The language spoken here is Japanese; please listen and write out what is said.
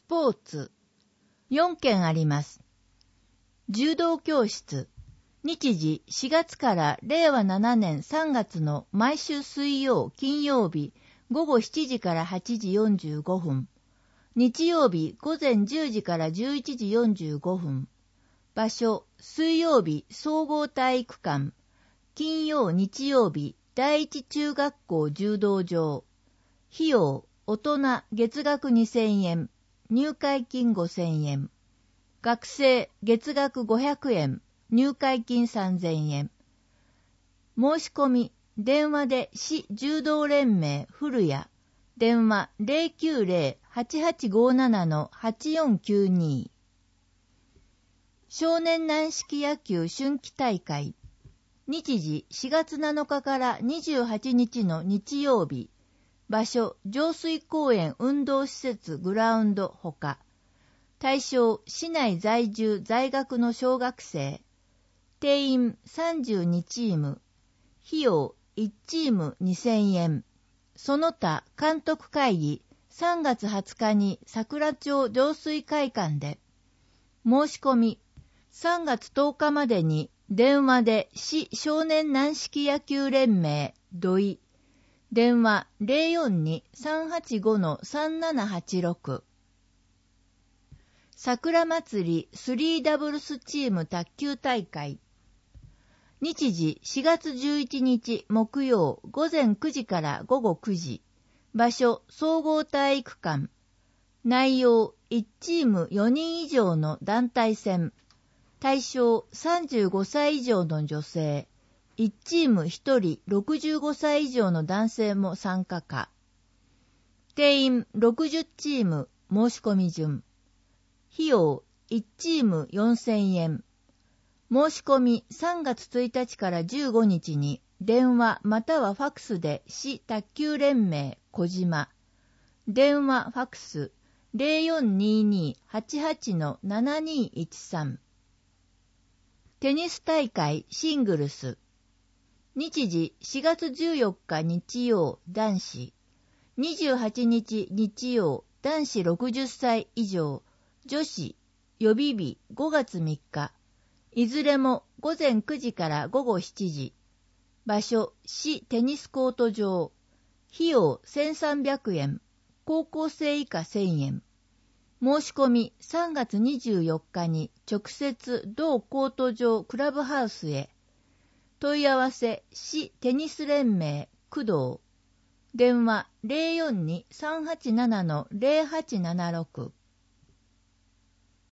ポーツ。4件あります。柔道教室。日時4月から令和7年3月の毎週水曜、金曜日、午後7時から8時45分。日曜日午前10時から11時45分。場所、水曜日総合体育館。金曜、日曜日、第一中学校柔道場。費用、大人月額2000円。入会金5000円。学生月額500円。入会金3000円。申し込み、電話で市柔道連盟古谷。電話 090-8857-8492。少年軟式野球春季大会。日時4月7日から28日の日曜日。場所、上水公園運動施設グラウンドほか。対象、市内在住在学の小学生。定員32チーム。費用1チーム2000円。その他監督会議3月20日に桜町上水会館で。申し込み3月10日までに電話で市少年軟式野球連盟土井。電話 042-385-3786。桜祭り3ダブルスチーム卓球大会。日時4月11日木曜午前9時から午後9時。場所総合体育館。内容1チーム4人以上の団体戦。対象35歳以上の女性。1チーム1人65歳以上の男性も参加か。定員60チーム申し込み順。費用1チーム4000円。申し込み3月1日から15日に電話またはファクスで市卓球連盟小島。電話ファクス 0422-88-7213。テニス大会シングルス。日時4月14日日曜男子。28日日曜男子60歳以上。女子予備日5月3日。いずれも午前9時から午後7時。場所、市テニスコート場。費用1300円。高校生以下1000円。申し込み3月24日に直接同コート場クラブハウスへ。問い合わせ、市テニス連盟工藤。電話 042-387-0876。